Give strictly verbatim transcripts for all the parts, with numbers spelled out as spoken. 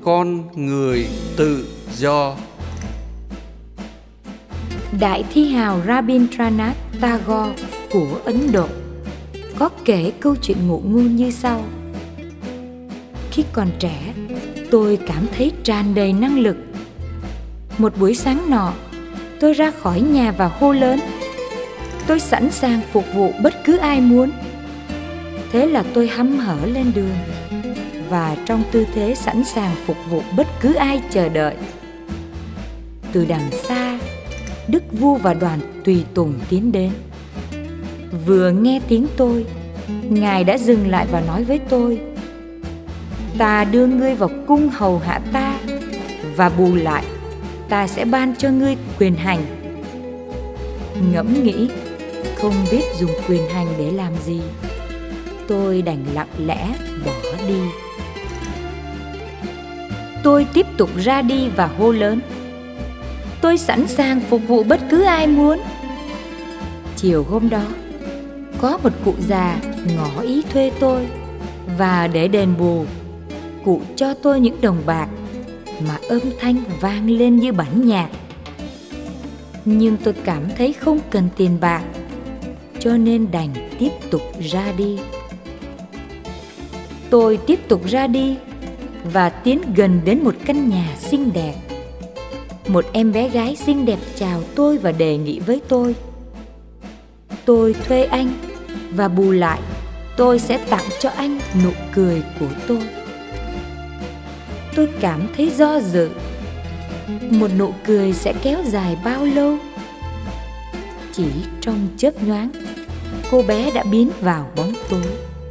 con người tự do. Đại thi hào Rabindranath Tagore của Ấn Độ có kể câu chuyện ngụ ngôn như sau. Khi còn trẻ, tôi cảm thấy tràn đầy năng lực. Một buổi sáng nọ, tôi ra khỏi nhà và hô lớn: tôi sẵn sàng phục vụ bất cứ ai muốn. Thế là tôi hăm hở lên đường, và trong tư thế sẵn sàng phục vụ bất cứ ai chờ đợi. Từ đằng xa, Đức Vua và đoàn tùy tùng tiến đến. Vừa nghe tiếng tôi, Ngài đã dừng lại và nói với tôi: ta đưa ngươi vào cung hầu hạ ta, và bù lại ta sẽ ban cho ngươi quyền hành. Ngẫm nghĩ, không biết dùng quyền hành để làm gì, tôi đành lặng lẽ bỏ đi. Tôi tiếp tục ra đi và hô lớn: tôi sẵn sàng phục vụ bất cứ ai muốn. Chiều hôm đó, có một cụ già ngỏ ý thuê tôi, và để đền bù, cụ cho tôi những đồng bạc mà âm thanh vang lên như bản nhạc. Nhưng tôi cảm thấy không cần tiền bạc, cho nên đành tiếp tục ra đi. Tôi tiếp tục ra đi và tiến gần đến một căn nhà xinh đẹp. Một em bé gái xinh đẹp chào tôi và đề nghị với tôi: tôi thuê anh, và bù lại tôi sẽ tặng cho anh nụ cười của tôi. Tôi cảm thấy do dự. Một nụ cười sẽ kéo dài bao lâu? Chỉ trong chớp nhoáng, cô bé đã biến vào bóng tối.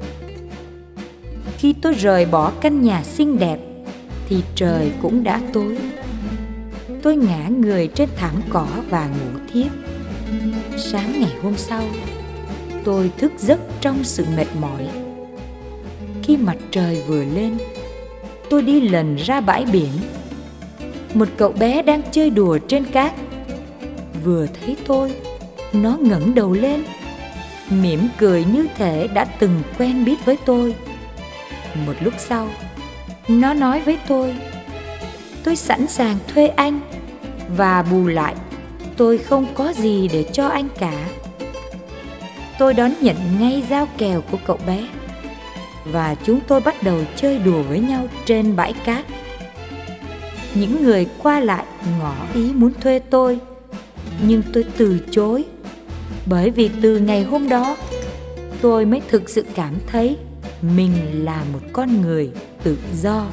Khi tôi rời bỏ căn nhà xinh đẹp thì trời cũng đã tối. Tôi ngã người trên thảm cỏ và ngủ thiếp. Sáng ngày hôm sau, tôi thức giấc trong sự mệt mỏi. Khi mặt trời vừa lên, tôi đi lần ra bãi biển. Một cậu bé đang chơi đùa trên cát. Vừa thấy tôi, nó ngẩng đầu lên, mỉm cười như thể đã từng quen biết với tôi. Một lúc sau, nó nói với tôi: tôi sẵn sàng thuê anh, và bù lại tôi không có gì để cho anh cả. Tôi đón nhận ngay dao kèo của cậu bé, và chúng tôi bắt đầu chơi đùa với nhau trên bãi cát. Những người qua lại ngỏ ý muốn thuê tôi, nhưng tôi từ chối, bởi vì từ ngày hôm đó tôi mới thực sự cảm thấy mình là một con người tự do.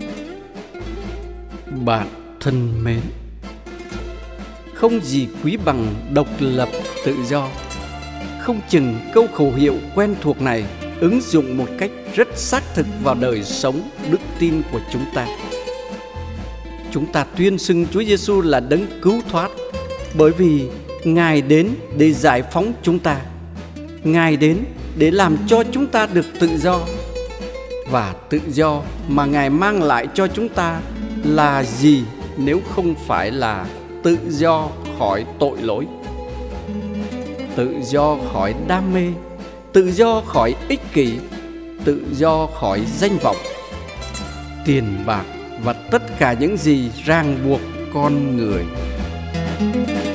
Bạn thân mến, không gì quý bằng độc lập tự do. Không chừng câu khẩu hiệu quen thuộc này ứng dụng một cách rất xác thực vào đời sống đức tin của chúng ta. Chúng ta tuyên xưng Chúa Giêsu là đấng cứu thoát, bởi vì Ngài đến để giải phóng chúng ta. Ngài đến để làm cho chúng ta được tự do. Và tự do mà Ngài mang lại cho chúng ta là gì nếu không phải là tự do khỏi tội lỗi, tự do khỏi đam mê, tự do khỏi ích kỷ, tự do khỏi danh vọng, tiền bạc và tất cả những gì ràng buộc con người.